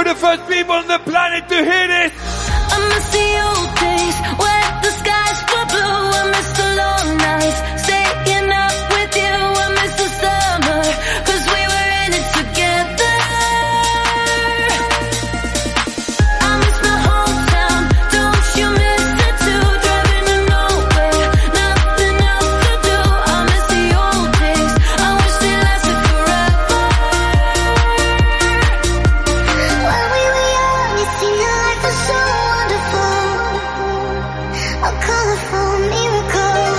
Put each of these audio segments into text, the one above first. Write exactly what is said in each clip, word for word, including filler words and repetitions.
the first people on the planet to hear this. I miss the old days when the skies were blue. I miss the long nights staying up with you. I miss the summer, cause we were in it together. I miss my hometown, don't you miss it too? Driving to nowhere, nothing else to do. I miss the old days, I wish they lasted forever. When we were young, it seemed like the so wonderful, a colorful miracle.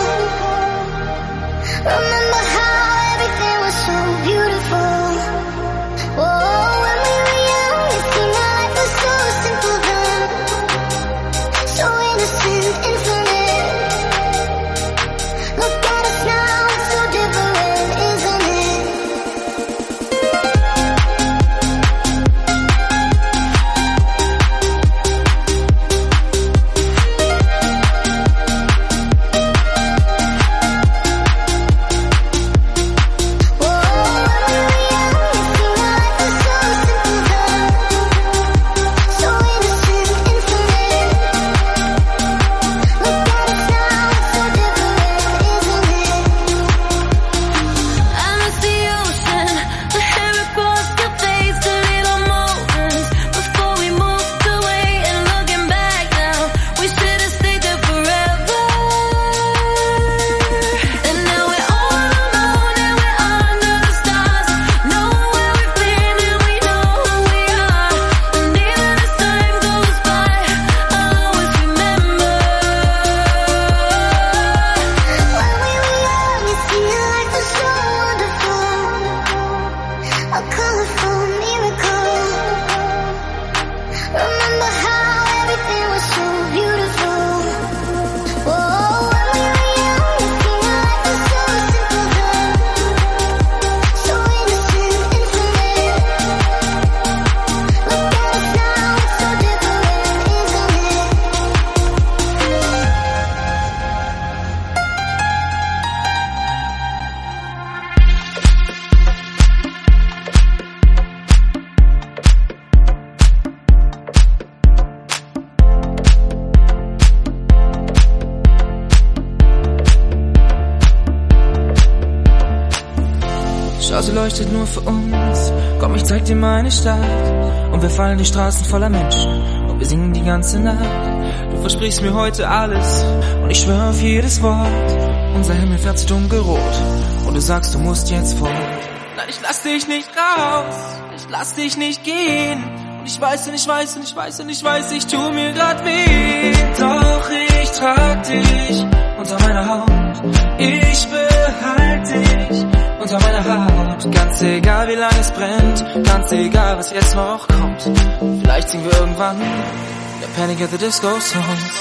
Remember how everything was so beautiful. Whoa, when we were young, it seemed like was so simple then, so innocent, infinite. Look at us now, it's so different, isn't it? Schau, sie leuchtet nur für uns. Komm, ich zeig dir meine Stadt. Und wir fallen die Straßen voller Menschen. Und wir singen die ganze Nacht. Du versprichst mir heute alles. Und ich schwöre auf jedes Wort. Unser Himmel fährt sich dunkelrot. Und du sagst, du musst jetzt fort. Nein, ich lass dich nicht raus. Ich lass dich nicht gehen. Und ich weiß und ich weiß und ich weiß und ich weiß, ich tu mir grad weh. Doch ich trag dich unter meiner Haut. Ich behalte dich unter meiner Haut. Ganz egal wie lange es brennt, ganz egal was jetzt noch kommt. Vielleicht singen wir irgendwann der Panic at the Disco Songs.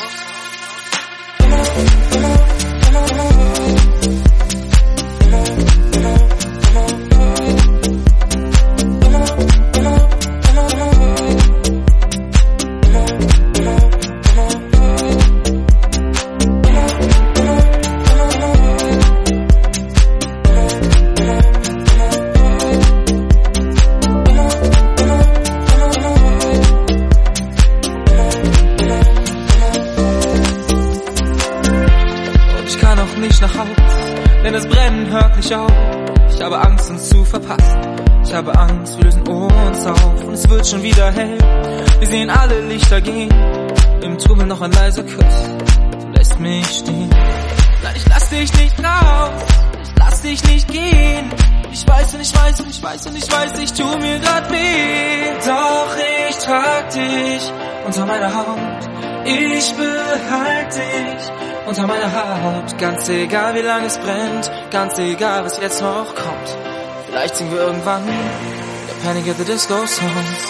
Denn das Brennen hört nicht auf. Ich habe Angst, uns zu verpassen. Ich habe Angst, wir lösen uns auf. Und es wird schon wieder hell. Wir sehen alle Lichter gehen. Im Trubel noch ein leiser Kuss. Du lässt mich stehen. Nein, ich lass dich nicht raus. Ich lass dich nicht gehen. Ich weiß und ich weiß und ich weiß und ich weiß, ich tu mir grad weh. Doch ich trag dich unter meiner Haut. Ich behalte dich unter meiner Haut. Ganz egal wie lange es brennt, ganz egal was jetzt noch kommt. Vielleicht singen wir irgendwann der Panic at the Disco Songs.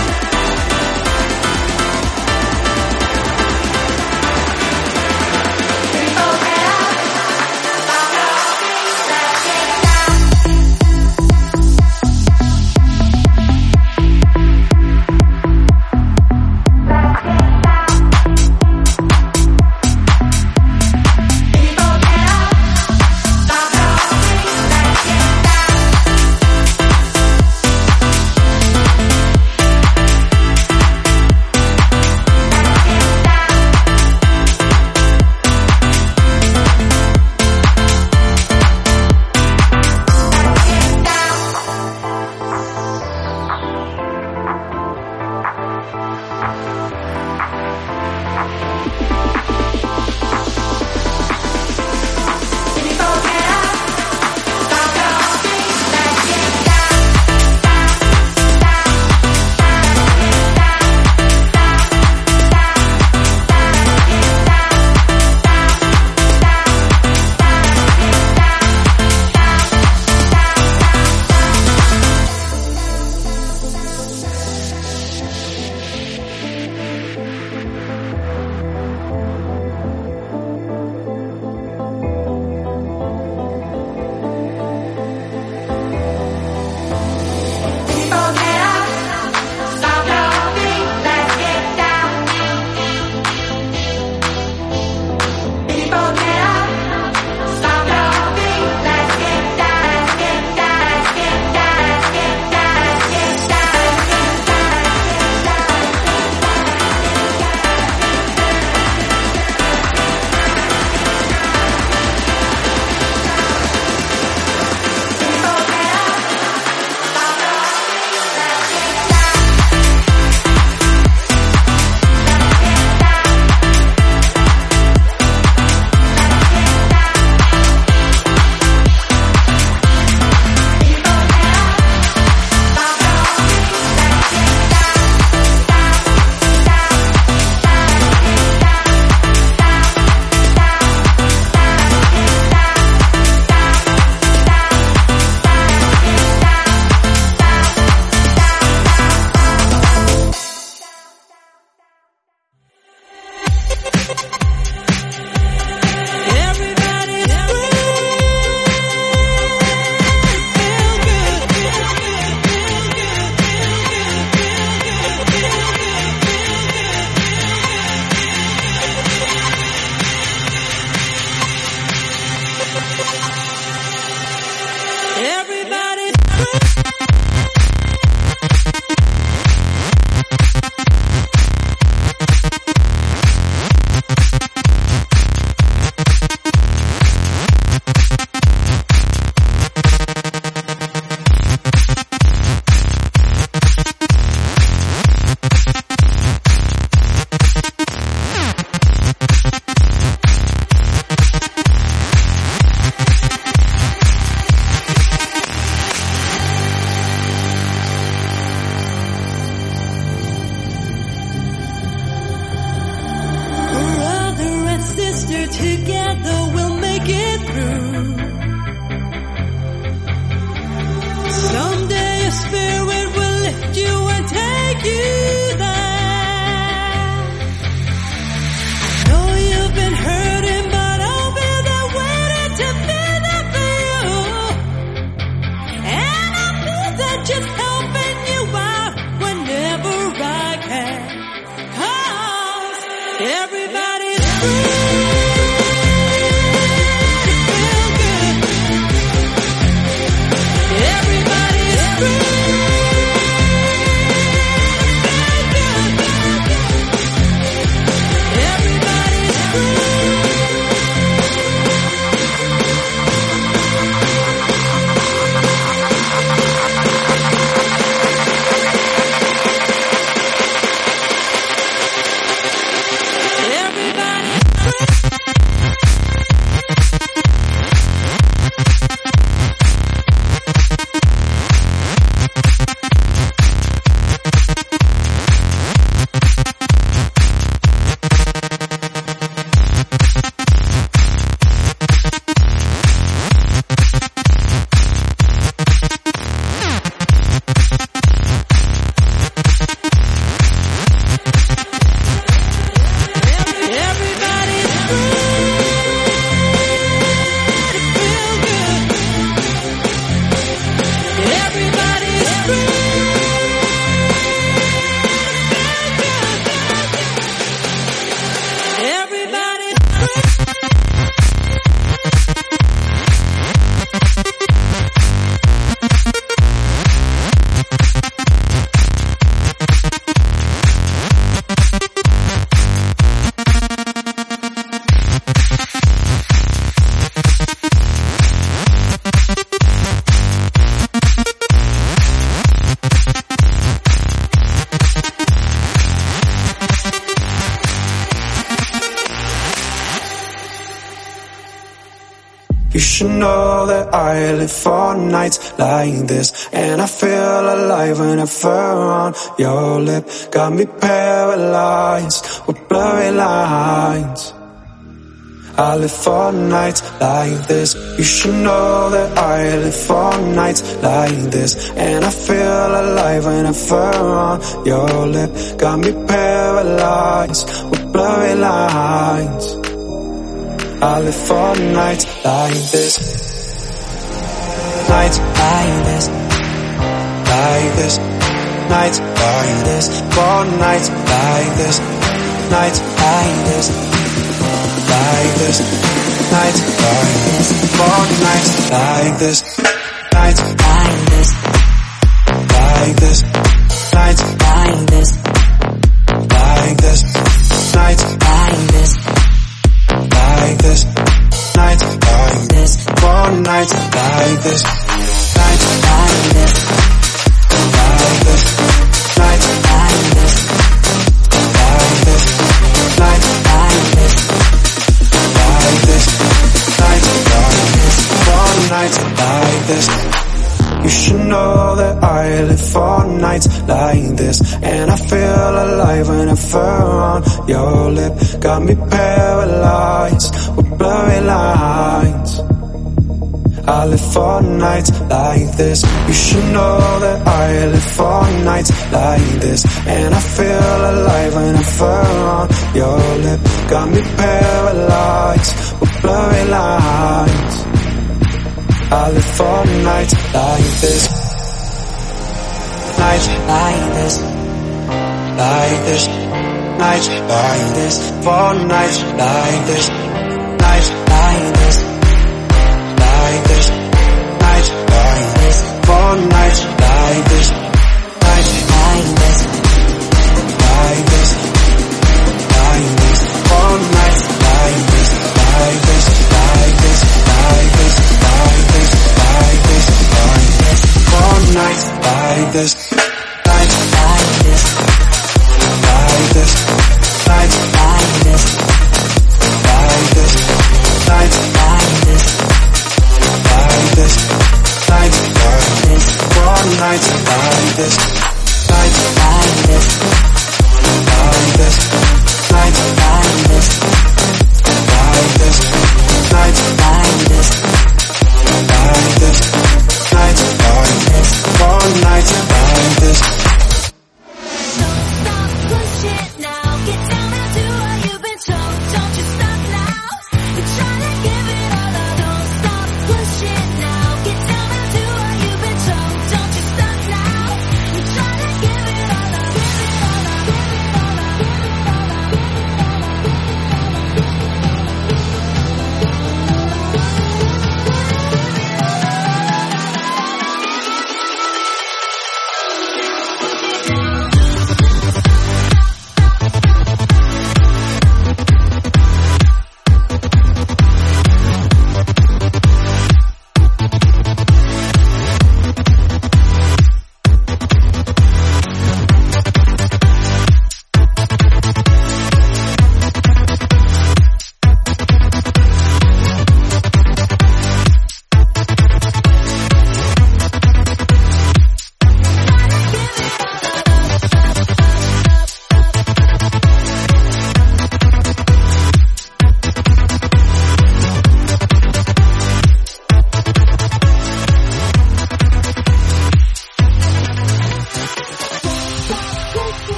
Everybody's free. You should know that I live for nights like this, and I feel alive whenever on your lip. Got me paralyzed with blurry lines. I live for nights like this. You should know that I live for nights like this, and I feel alive whenever on your lip. Got me paralyzed with blurry lines. I live for nights like this. Nights like this. Like this. Nights like this. For nights like this. Nights like this. Like this. Nights like this. For nights like this. Nights like this. Like this. Nights like this. Like this. Nights like this. Like this, nights like this, for nights like this, nights like this, like this, nights like this, like this, nights like this, like this, nights like this, for nights like this. You should know that I live for nights like this, and I feel alive whenever on your lip. Got me paralyzed with blurry lines. I live for nights like this. You should know that I live for nights like this, and I feel alive whenever on your lip. Got me paralyzed with blurry lines. I live for nights like this. Nights like this. Like this. Nights like this. For nights like this. Nights like this. Like this. Nights like this. For nights like this. Nights like this. Like this. Like this. For nights like this. Like this. Like this. Like this. Like this. Like this, like this, for nights like this, nights like this, like this, nights like this, like this, nights like this, like this, nights like this, for nights like this, nights like this, like this, nights like this, like this, nights like this. Like this, nights like this, for nights like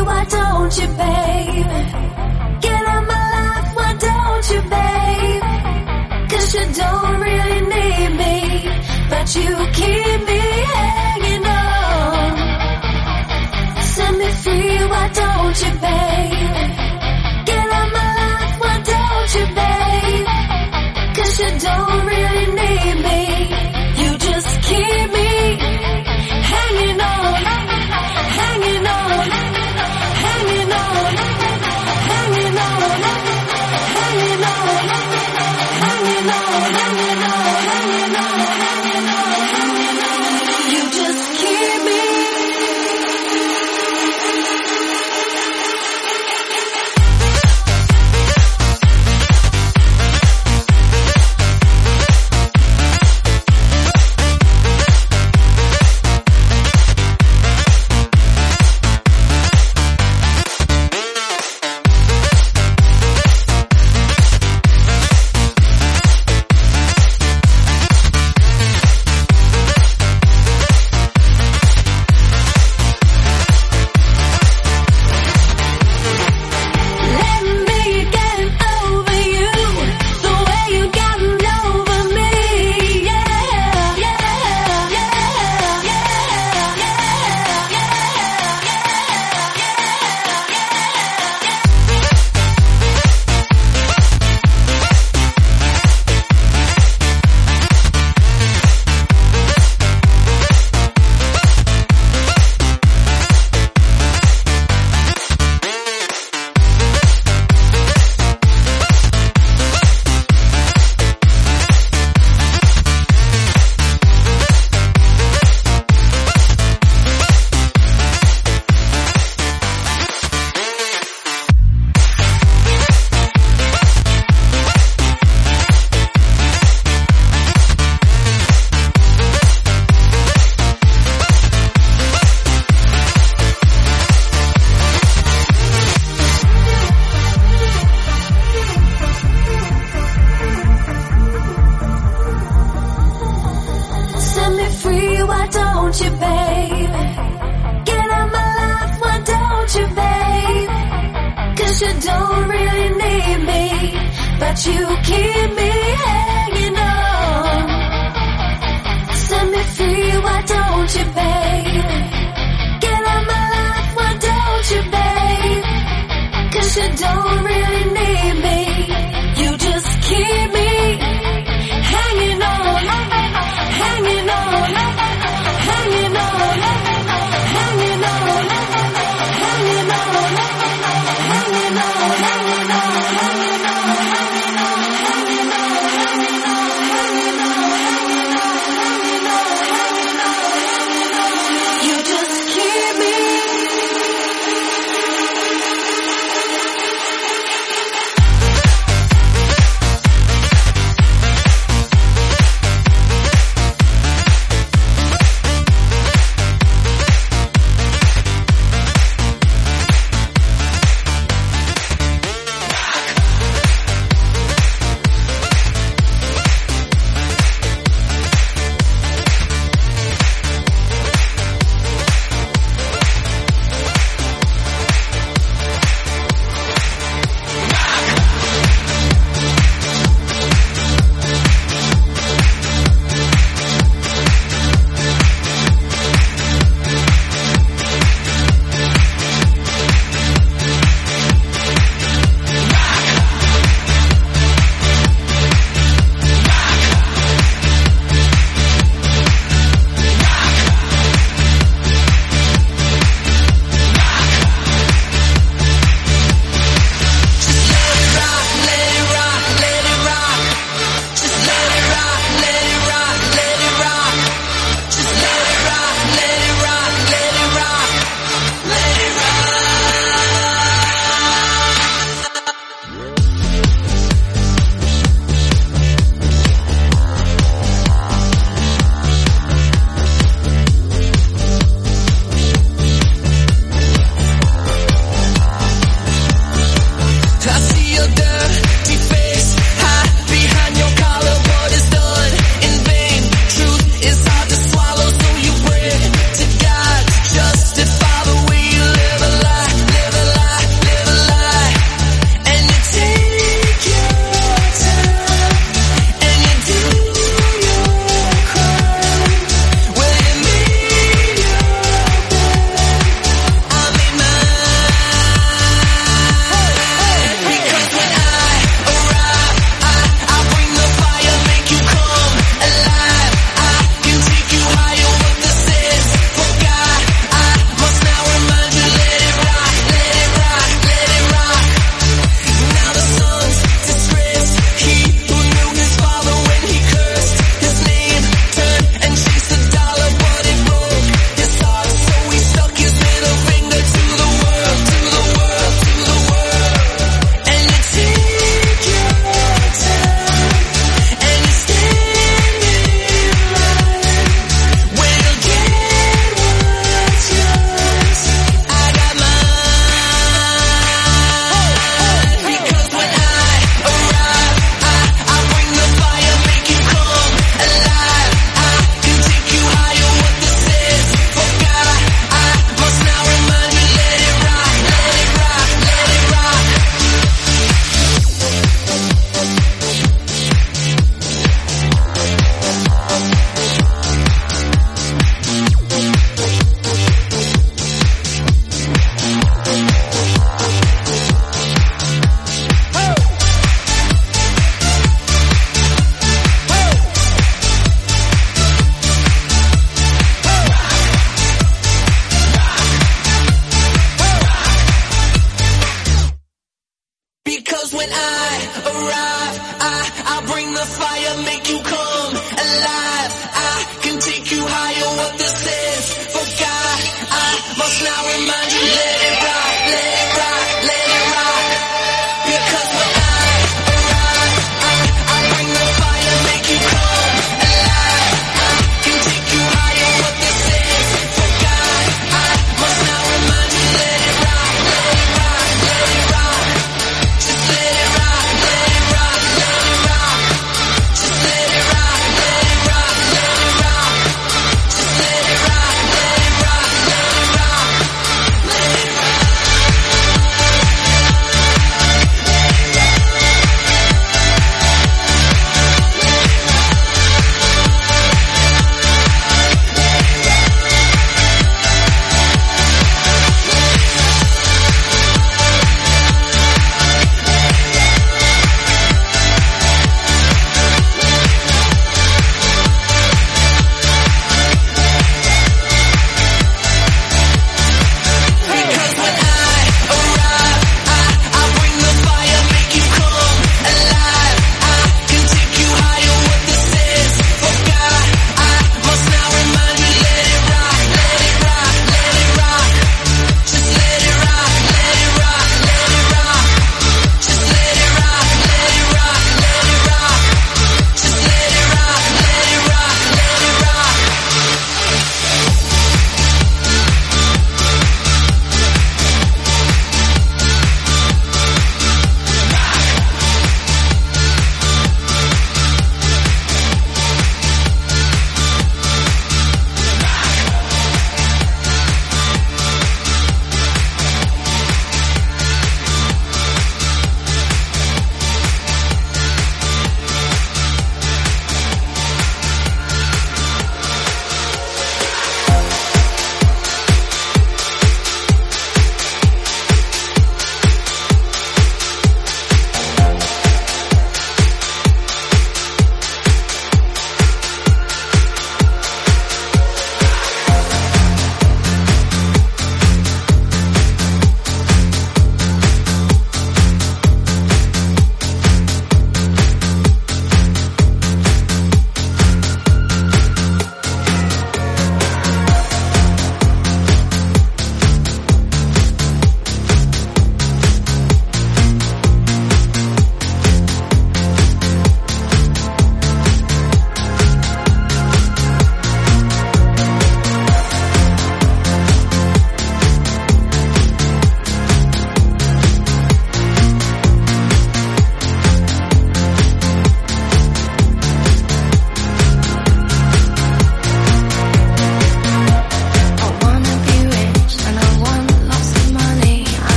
why don't you, babe? Get out my life, why don't you, babe? Cause you don't really need me, but you keep me hanging on. Set me free, why don't you, babe? Get out my life, why don't you, babe? Cause you don't really need me, you just keep me hanging on, hanging on, hanging on, hanging on, hanging on, hanging on, hanging on, hanging on, hanging on, you just keep me.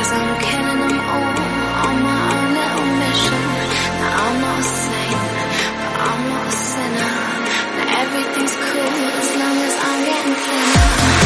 'cause I'm killing them all on my own little mission. Now I'm not a saint, but I'm not a sinner. Now everything's cool as long as I'm getting thinner.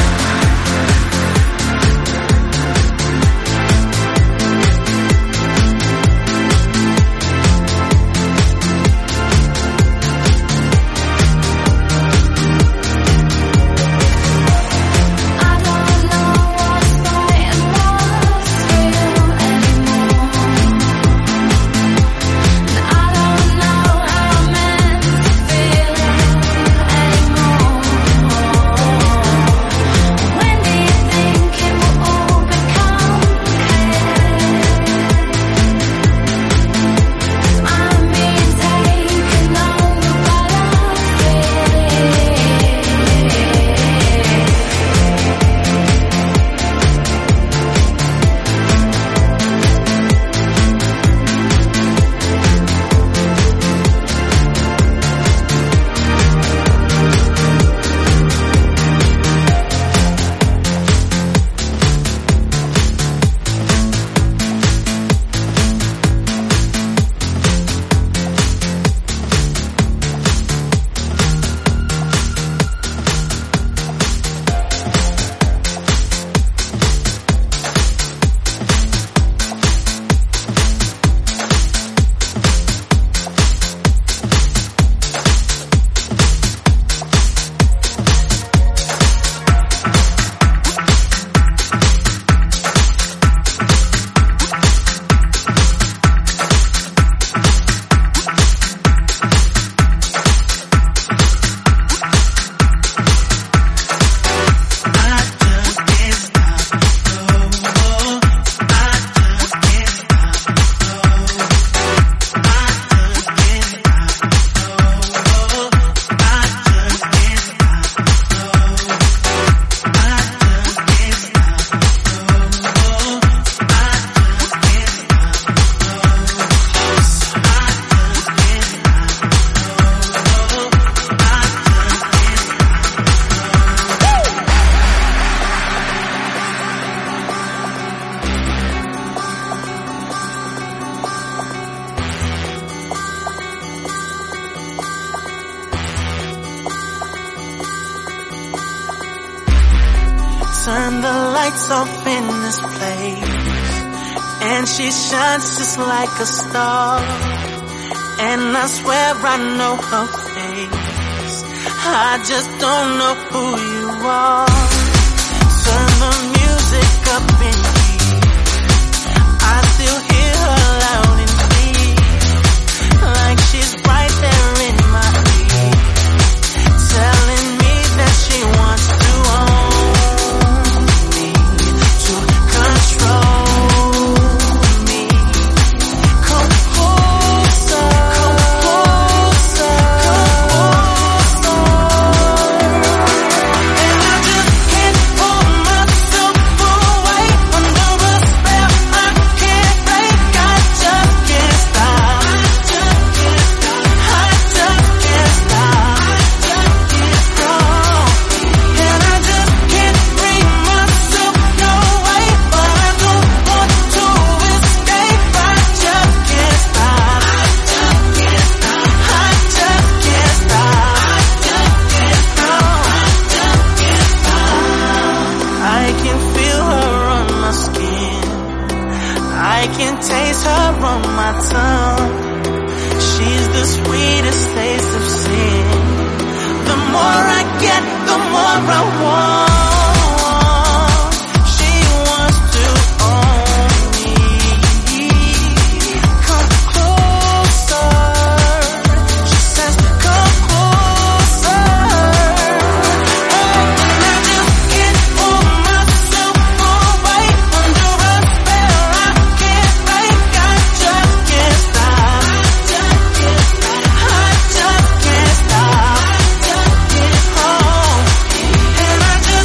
Turn the lights off in this place, and she shines just like a star. And I swear I know her face, I just don't know who you are. Turn the music up in here, I still hear her loud and clear, like she's right there in my ear, telling me that she wants to own. And I just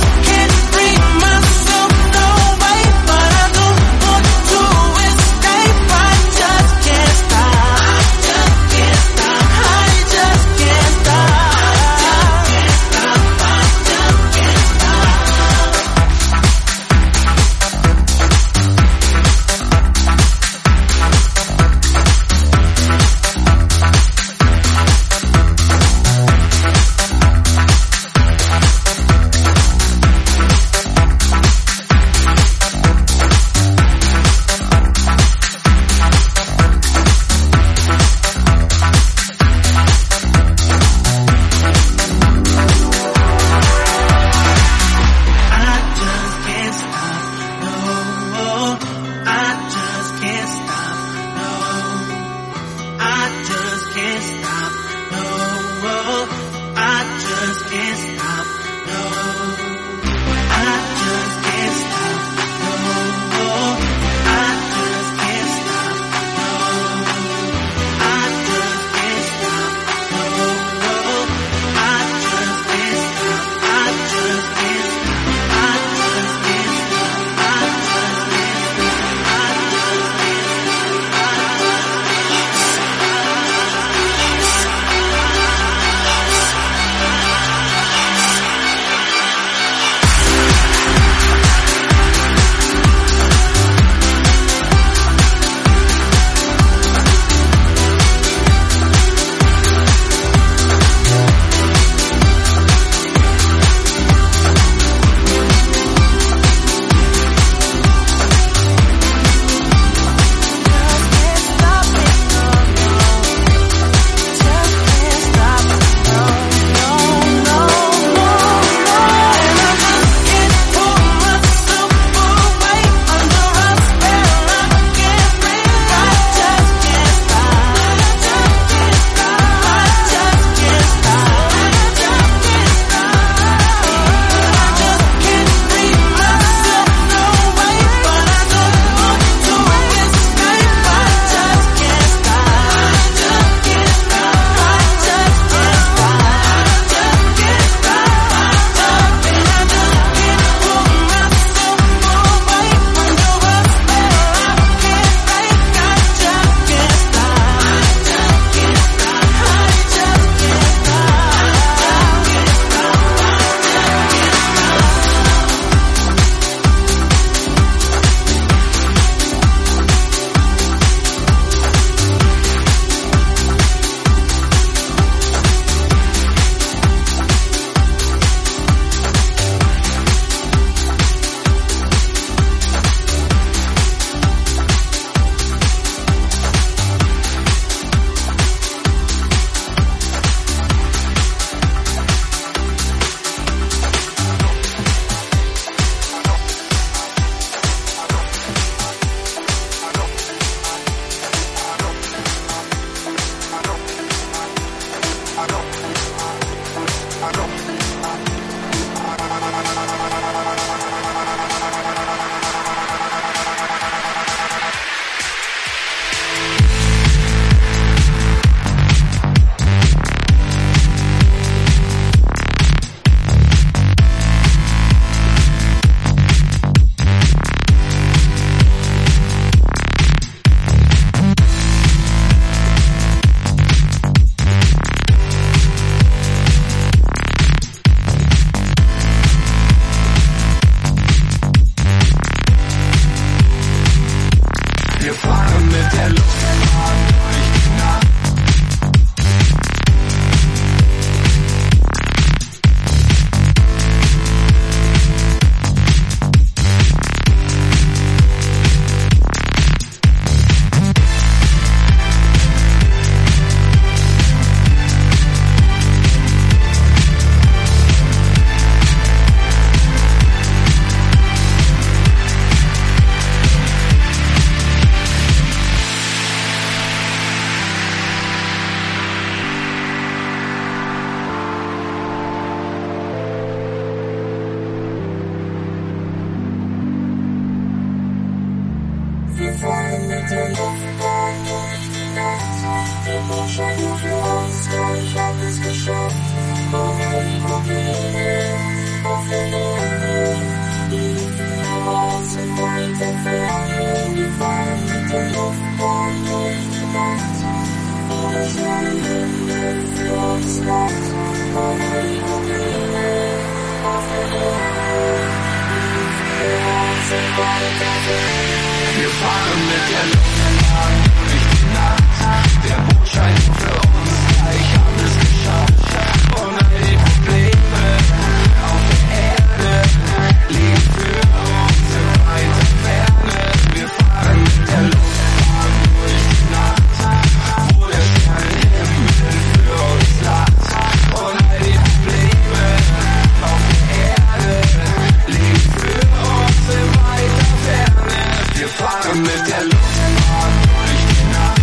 Wir fahren mit der Luftbahn durch die Nacht. Der Mond scheint für uns, gleich haben es geschafft. Und all die Probleme auf der Erde liegen für uns in weiter Ferne. Wir fahren mit der Luftbahn durch die Nacht, wo der Sternenhimmel für uns lacht. Und all die Probleme auf der Erde liegen für uns in weiter Ferne. Wir fahren mit der Luftbahn durch die Nacht.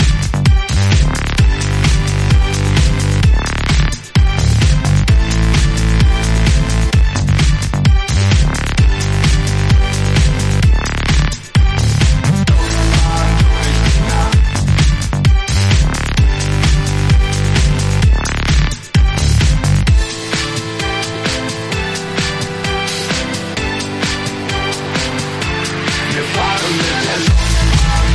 Wir fahren mit der Luftbahn.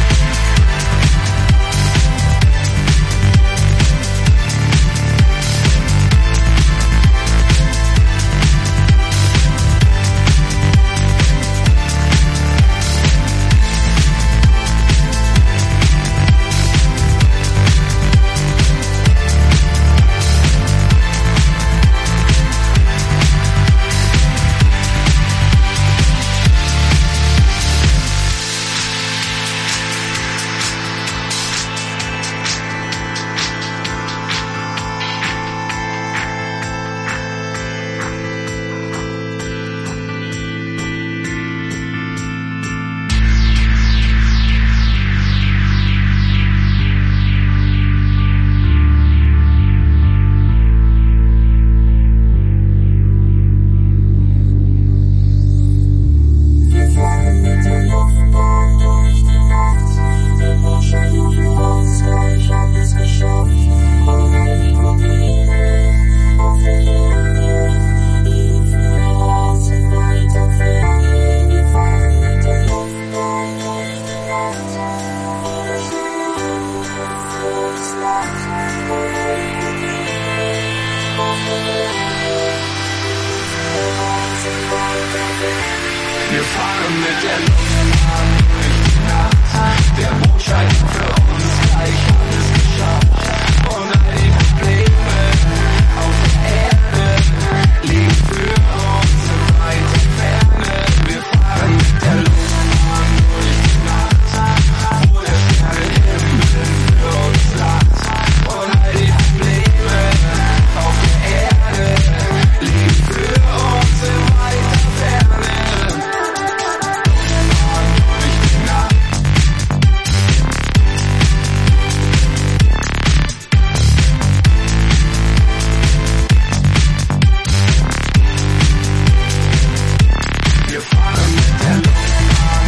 Wir fahren mit der Luftbahn durch die Nacht. Der Mond scheint für uns, gleich haben es geschafft. Und all die Probleme auf der Erde liegen für uns in weiter Ferne. Wir fahren mit der Luftbahn durch die Nacht, wo der Sternenhimmel für uns lacht. Und all die Probleme auf der Erde liegen für uns in weiter Ferne. Wir fahren mit der Luftbahn.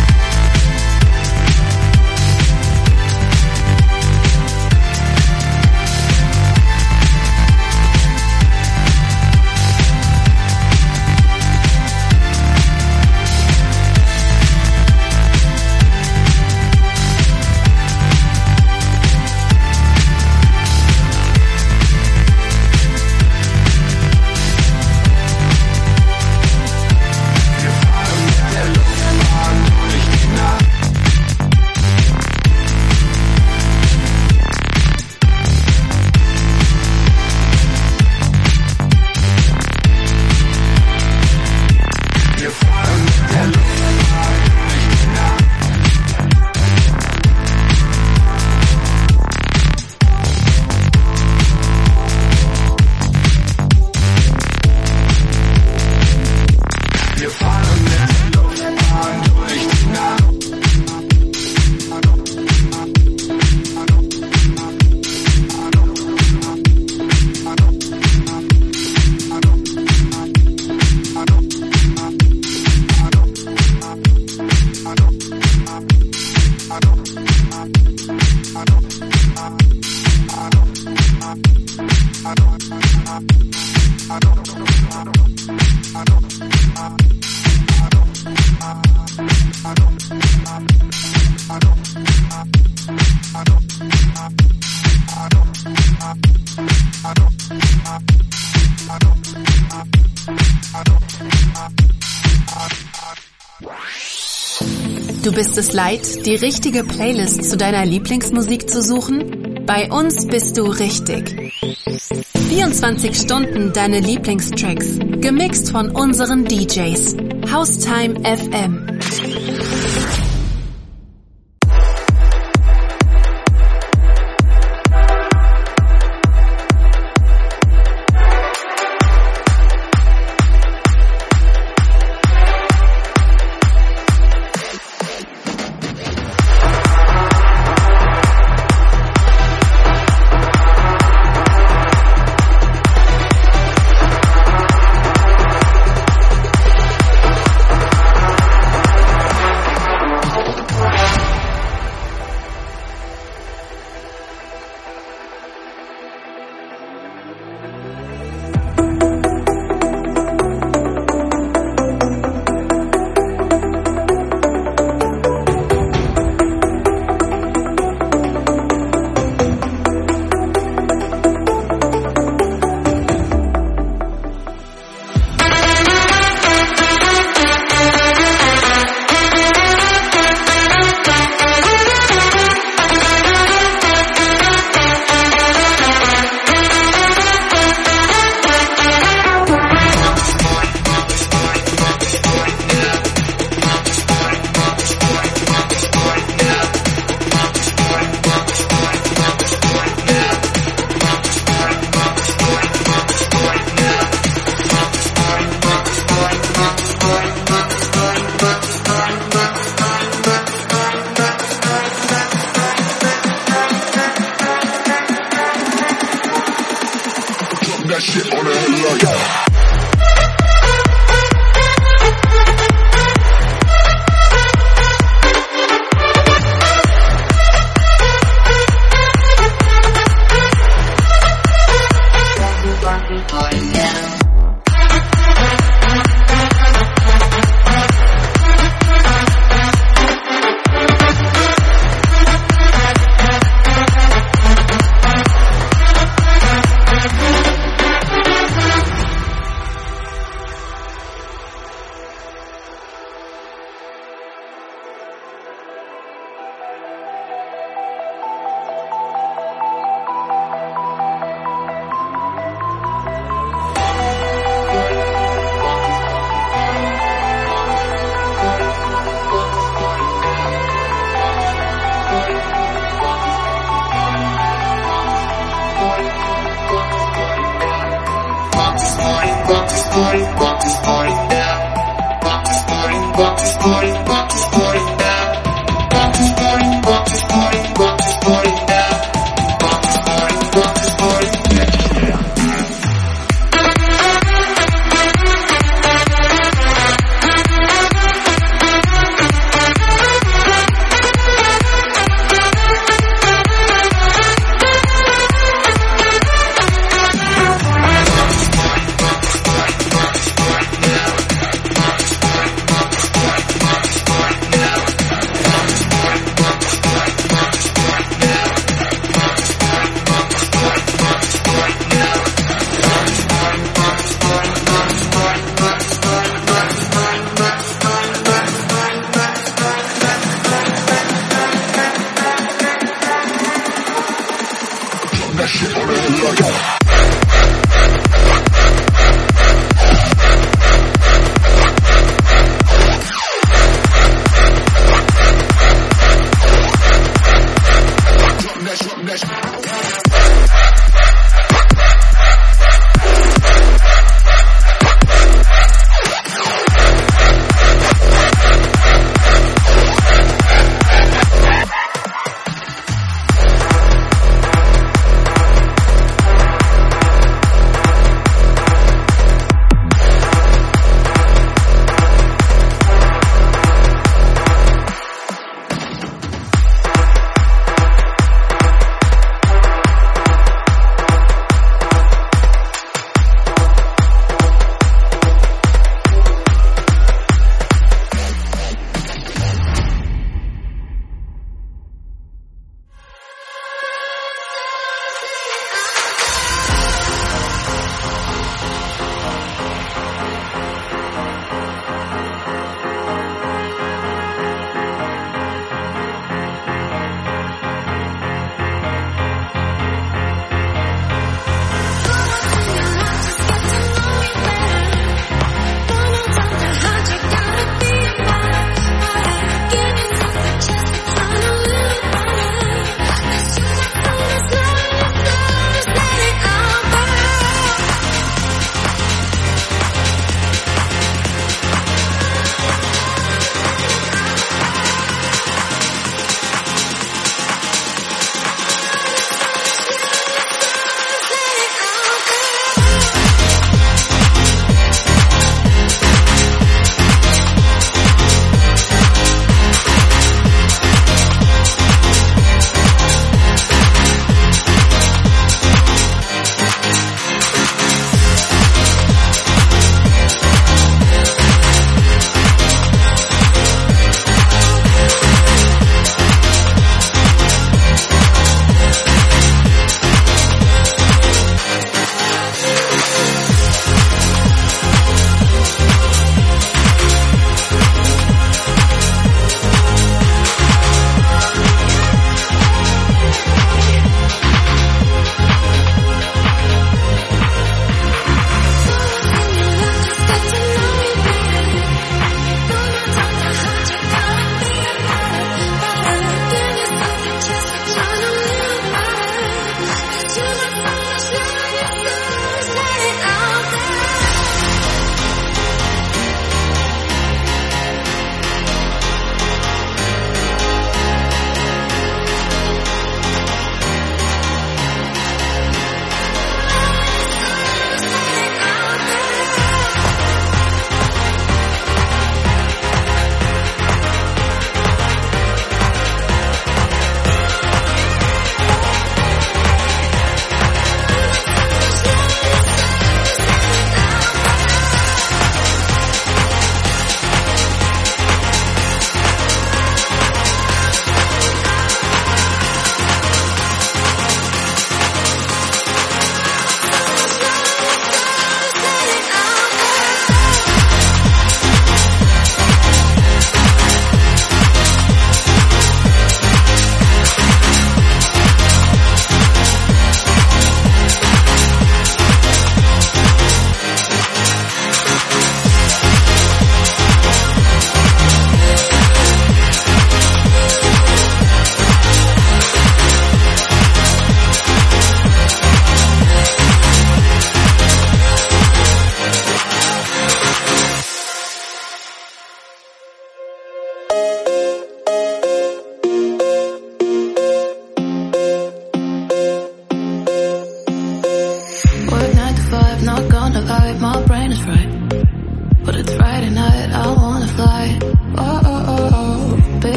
Wir fahren mit der Luftbahn durch die Nacht. Wir fahren mit der Luftbahn durch die Nacht. Wir fahren mit der Luftbahn durch die Nacht. I don't Du bist es leid, die richtige Playlist zu deiner Lieblingsmusik zu suchen? Bei uns bist du richtig. vierundzwanzig Stunden deine Lieblingstracks, gemixt von unseren D Js. Haustime F M.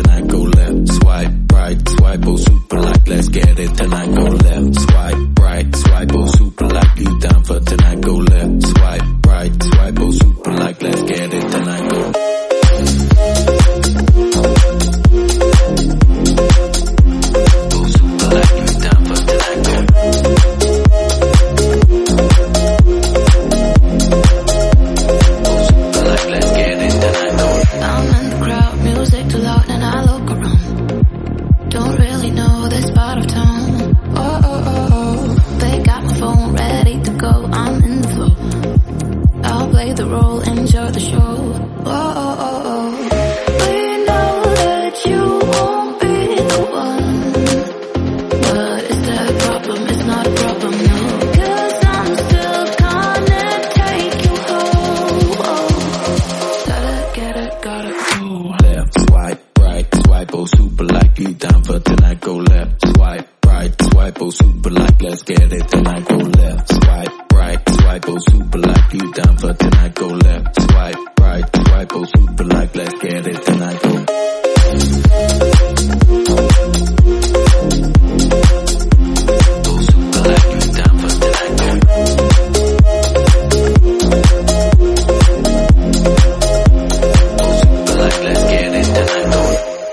tonight go left. Swipe right, swipe oh super like let's get it tonight go left. Swipe right, swipe oh super like you down for tonight go left. Swipe right, swipe oh super like let's get it tonight go. Oh super like you down for tonight go. Oh super like let's get it tonight go. I'm in the crowd, music too loud and I look around. Don't really know this part of town. Oh, oh, oh, oh. They got my phone ready to go, I'm in the flow. I'll play the role, enjoy the show. Oh, oh, oh, oh. We know that you won't be the one. But is that a problem? It's not a problem, no. 'Cause I'm still gonna take you home. Oh. Gotta get it, gotta go. Left, swipe, right, swipe, oh super like you down for tonight, go left. Swipe, right, swipe, oh super like let's get it tonight, go left. Swipe, right, swipe, oh super like you down for tonight, go left. Swipe, right, swipe, oh super like let's get it tonight, go. Oh super like you down for tonight, go. Oh super like let's get it tonight, go.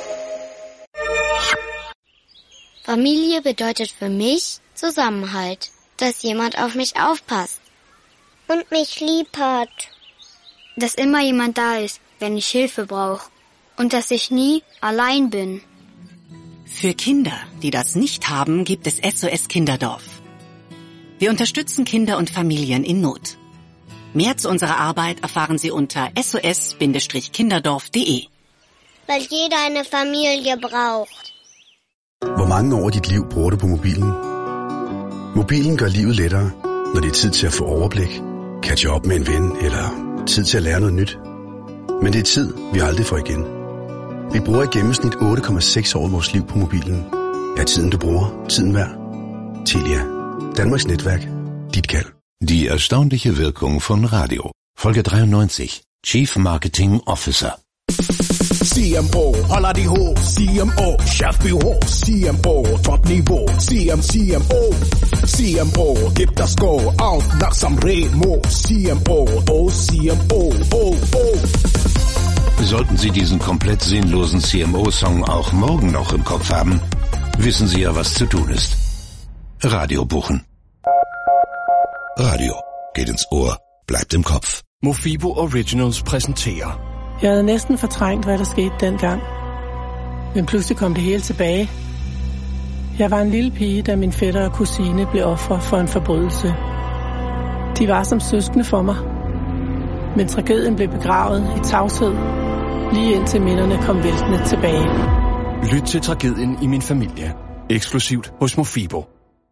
Familie bedeutet für mich Zusammenhalt, dass jemand auf mich aufpasst. Und mich lieb hat. Dass immer jemand da ist, wenn ich Hilfe brauche. Und dass ich nie allein bin. Für Kinder, die das nicht haben, gibt es S O S Kinderdorf. Wir unterstützen Kinder und Familien in Not. Mehr zu unserer Arbeit erfahren Sie unter S O S Kinderdorf punkt de. Weil jeder eine Familie braucht. Hvor mange år i dit liv bruger du på mobilen? Mobilen gør livet lettere, når det er tid til at få overblik, catche op med en ven eller tid til at lære noget nyt. Men det er tid, vi aldrig får igen. Vi bruger i gennemsnit otte komma seks år af vores liv på mobilen. Er tiden, du bruger, tiden værd? Telia. Danmarks Netzwerk. Dit kald. Die erstaunliche Wirkung von Radio. Folge dreiundneunzig. Chief Marketing Officer. C M O, holder de ho, C M O, Chefbüro, C M O, Topniveau, C M C M O, C M O, gibt das Go, auf nach Sanremo, C M O, oh C M O, oh oh. Sollten Sie diesen komplett sinnlosen C M O-Song auch morgen noch im Kopf haben, wissen Sie ja, was zu tun ist. Radio buchen. Radio geht ins Ohr, bleibt im Kopf. Mofibo Originals præsenterer. Jeg havde næsten fortrængt, hvad der skete dengang. Men pludselig kom det hele tilbage. Jeg var en lille pige, da min fætter og kusine blev ofre for en forbrydelse. De var som søskende for mig. Men tragedien blev begravet i tavshed, lige indtil minderne kom væltende tilbage. Lyt til Tragedien i min Familie. Exklusivt hos Mofibo.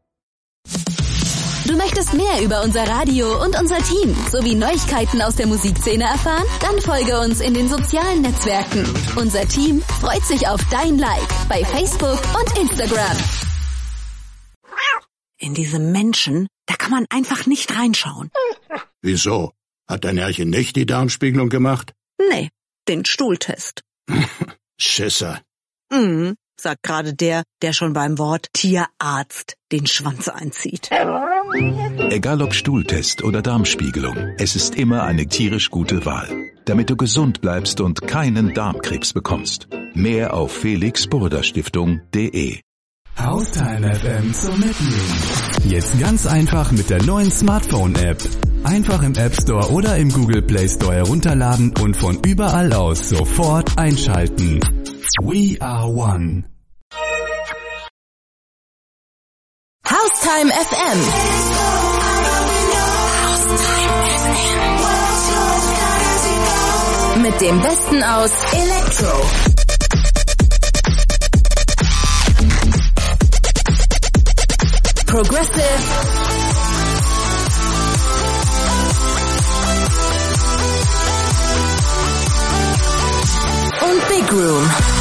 Du möchtest mehr über unser Radio und unser Team sowie Neuigkeiten aus der Musikszene erfahren? Dann folge uns in den sozialen Netzwerken. Unser Team freut sich auf dein Like bei Facebook und Instagram. In diese Menschen, da kann man einfach nicht reinschauen. Wieso? Hat dein Herrchen nicht die Darmspiegelung gemacht? Nee, den Stuhltest. Schisser. Mhm, sagt gerade der, der schon beim Wort Tierarzt den Schwanz einzieht. Egal ob Stuhltest oder Darmspiegelung, es ist immer eine tierisch gute Wahl, damit du gesund bleibst und keinen Darmkrebs bekommst. Mehr auf felix burda stiftung punkt de. Haustime F M zum Mitnehmen. Jetzt ganz einfach mit der neuen Smartphone-App. Einfach im App Store oder im Google Play Store herunterladen und von überall aus sofort einschalten. We are one. Haustime F M. Mit dem Besten aus Elektro, Progressive und Big Room.